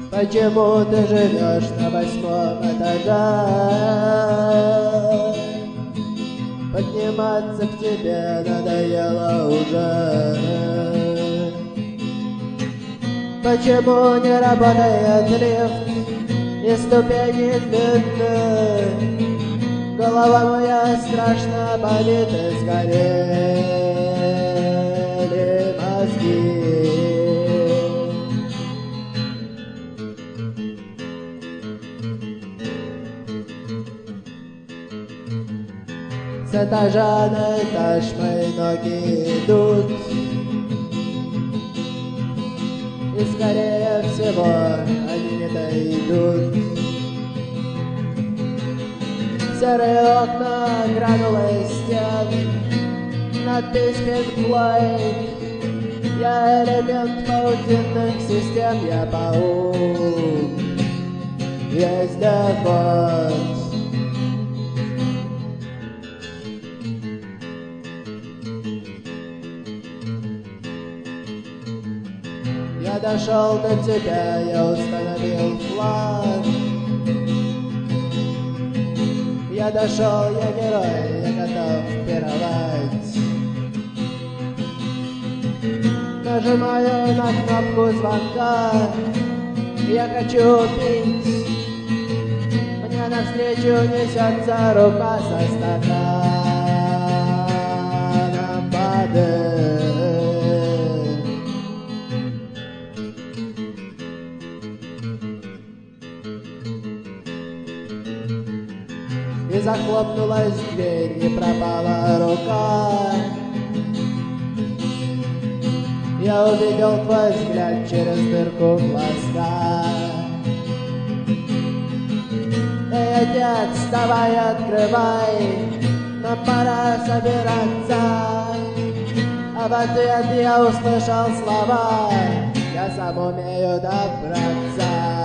Почему ты живешь на 8-м этаже? Подниматься к тебе надоело уже. Почему не работает лифт и ступени длинны? Голова моя страшно болит и сгорели мозги. С этажа на этаж мои ноги идут, и скорее всего они не дойдут. Серые окна, гранулы стен, надпись Pink Floyd. Я элемент паутинных систем, я паук, вездеход. Я дошел до тебя, я установил флаг. Я дошел, я герой, я готов пировать. Нажимаю на кнопку звонка, я хочу пить. Мне навстречу несется рука со стаканом воды. И захлопнулась дверь, и пропала рука. Я увидел твой взгляд через дырку глазка. Эй, отец, вставай, открывай, нам пора собираться. А в ответ я услышал слова: я сам умею добраться.